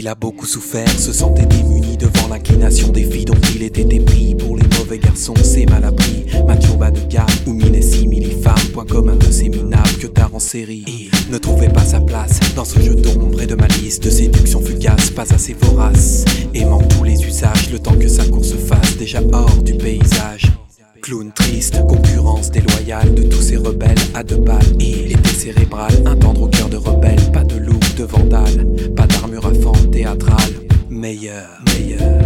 Il a beaucoup souffert, se sentait démuni devant l'inclination des filles dont il était épris. Pour les mauvais garçons, c'est mal appris. Macho bas de gamme ou minessi millifemme. Point commun de ces minables que tard en série. Il ne trouvait pas sa place dans ce jeu d'ombre et de malice, de séduction fugace, pas assez vorace. Aimant tous les usages, le temps que sa course fasse déjà hors du paysage. Clown triste, concurrence déloyale de tous ces rebelles à deux balles. Il était cérébral, un tendre au cœur de rebelle. Pas de look de vandale, pas d'armure à fente théâtrale. Meilleur, meilleur.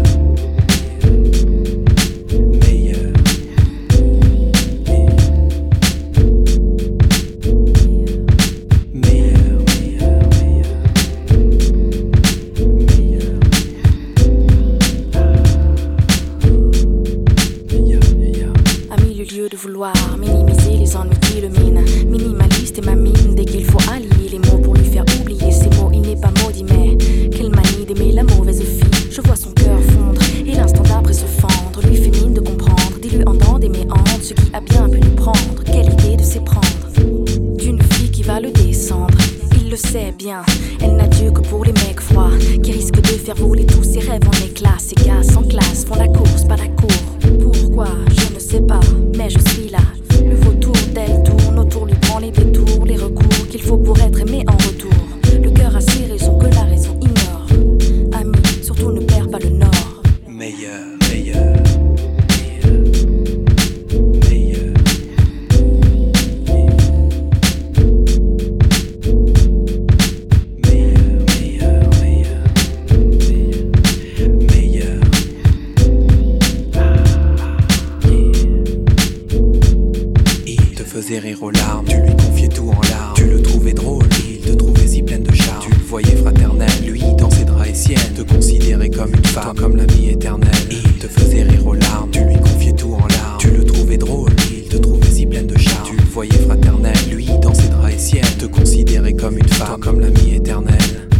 De vouloir minimiser les ennuis qui le minent. Minimaliste et ma mine dès qu'il faut allier les mots pour lui faire oublier ces mots. Il n'est pas maudit mais quelle manie d'aimer la mauvaise fille. Je vois son cœur fondre et l'instant d'après se fendre. Lui fait mine de comprendre, dis-lui en dents des méandres ce qui a bien pu lui prendre. Quelle idée de s'éprendre d'une fille qui va le descendre. Il le sait bien, elle n'a Dieu que pour les mecs froids qui risquent de faire voler tous ses rêves en éclats. Ces gars sans classe font la course, pas la cour. Pourquoi, je ne sais pas, mais je suis là. Le vautour d'elle tourne autour, lui prend les détours, les recours qu'il faut pour être aimé en retour. Le cœur a ses raisons que la raison ignore. Ami, surtout ne perds pas le nord. Meilleur, meilleur. Faisait rire aux larmes, tu lui confiais tout en larmes. Tu le trouvais drôle, il te trouvait si pleine de charme. Tu le voyais fraternel, lui dans ses draps et siennes. Te considérait comme une femme, toi comme l'ami éternel. Il te faisait rire aux larmes, tu lui confiais tout en larmes. Tu le trouvais drôle, il te trouvait si pleine de charme. Tu le voyais fraternel, lui dans ses draps et siennes. Te considérait comme une femme, toi comme l'ami éternel.